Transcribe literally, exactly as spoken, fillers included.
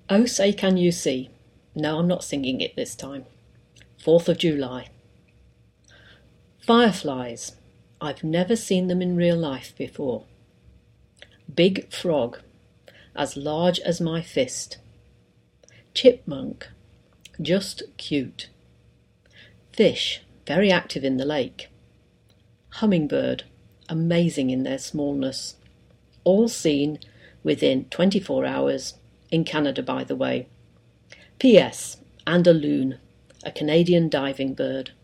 Oh, say can you see? No, I'm not singing it this time. fourth of July. Fireflies. I've never seen them in real life before. Big frog, as large as my fist. Chipmunk, just cute. Fish, very active in the lake. Hummingbird, amazing in their smallness. All seen within twenty-four hours, in Canada by the way. P S. And a loon, a Canadian diving bird.